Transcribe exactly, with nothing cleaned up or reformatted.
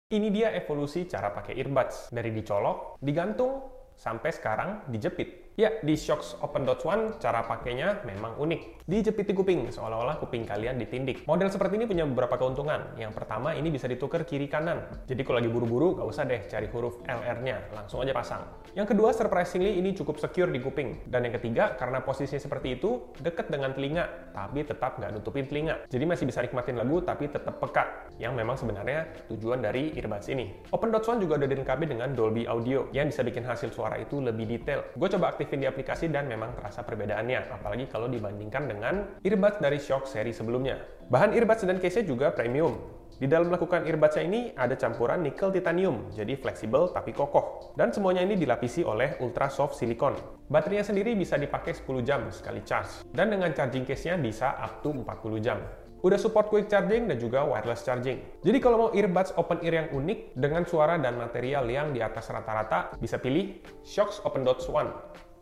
Ini dia evolusi cara pakai earbuds. Dari dicolok, digantung, sampai sekarang dijepit. Ya, di Shokz Open Dots One, cara pakainya memang unik. Dijepit di kuping, seolah-olah kuping kalian ditindik. Model seperti ini punya beberapa keuntungan. Yang pertama, ini bisa ditukar kiri-kanan. Jadi kalau lagi buru-buru, nggak usah deh cari huruf L R-nya, langsung aja pasang. Yang kedua, surprisingly, ini cukup secure di kuping. Dan yang ketiga, karena posisinya seperti itu, dekat dengan telinga, tapi tetap nggak nutupin telinga. Jadi masih bisa nikmatin lagu, tapi tetap peka. Yang memang sebenarnya tujuan dari earbuds ini. Open Dots One juga udah dilengkapi dengan Dolby Audio, yang bisa bikin hasil suara itu lebih detail. Gue coba aktifin di aplikasi dan memang terasa perbedaannya, apalagi kalau dibandingkan dengan earbuds dari Shokz seri sebelumnya. Bahan earbuds dan case-nya juga premium. Di dalam melakukan earbuds-nya ini ada campuran nikel titanium, jadi fleksibel tapi kokoh. Dan semuanya ini dilapisi oleh ultra soft silikon. Baterainya sendiri bisa dipakai sepuluh jam sekali charge. Dan dengan charging case-nya bisa up to empat puluh jam. Udah support quick charging dan juga wireless charging. Jadi kalau mau earbuds open ear yang unik, dengan suara dan material yang di atas rata-rata, bisa pilih Shokz Open Dots One.